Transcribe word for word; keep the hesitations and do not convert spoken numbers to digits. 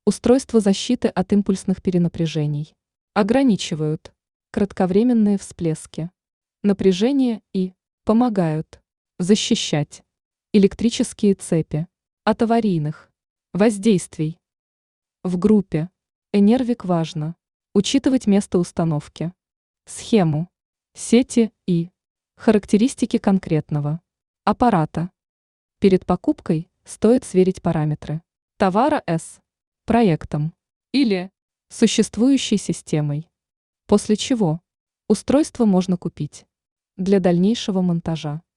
Устройства защиты от импульсных перенапряжений. Ограничивают кратковременные всплески напряжения и помогают защищать электрические цепи от аварийных воздействий. В группе Энервик важно учитывать место установки, схему сети и характеристики конкретного аппарата. Перед покупкой стоит сверить параметры товара с проектом или существующей системой, после чего устройство можно купить для дальнейшего монтажа.